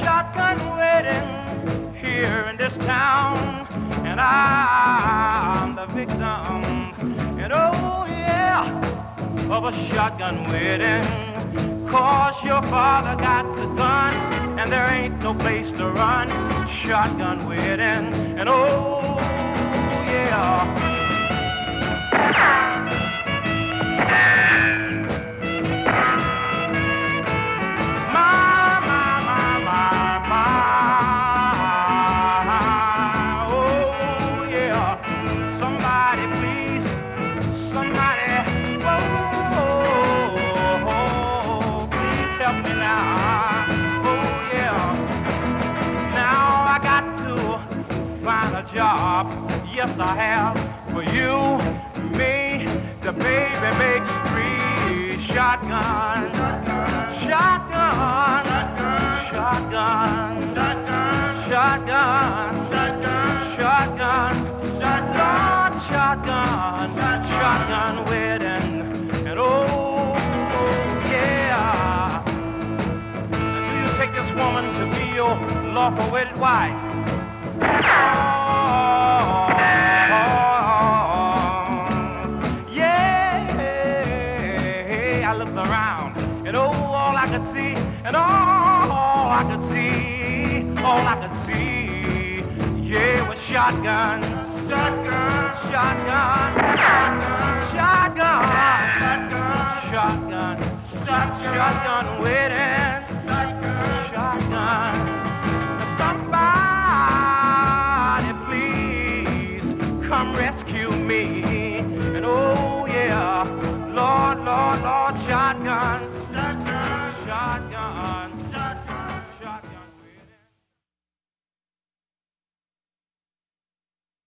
shotgun wedding here in this town, and I'm the victim, and oh yeah, of a shotgun wedding. 'Cause your father got the gun, and there ain't no place to run. Shotgun wedding, and oh yeah. Job, yes I have, for you, me, the baby makes three. Shotgun, shotgun, shotgun, shotgun, shotgun, shotgun, shotgun, shotgun wedding, and oh yeah. Do you take this woman to be your lawful wedded wife? I looked around, and oh, all I could see, and all I could see, all I could see, yeah, was shotgun, shotgun, shotgun, shotgun, shotgun, shotgun, shotgun wedding, shotgun. Somebody please come rescue me, and oh yeah. Lord, Lord, Lord, shotgun.